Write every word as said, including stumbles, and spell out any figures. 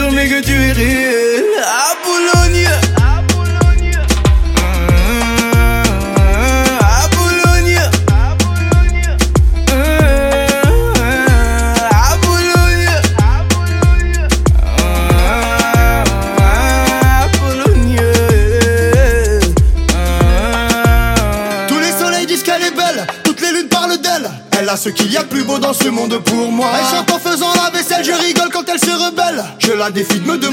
confirmer que tu es réel. Apollonia. Apollonia. Apollonia. Apollonia. Tous les soleils disent qu'elle est belle, toutes les lunes parlent d'elle. Elle a ce qu'il y a de plus beau dans ce monde pour moi. Elle chante en faisant la vaisselle, je rigole quand elle se rebelle. Je la défie de me demander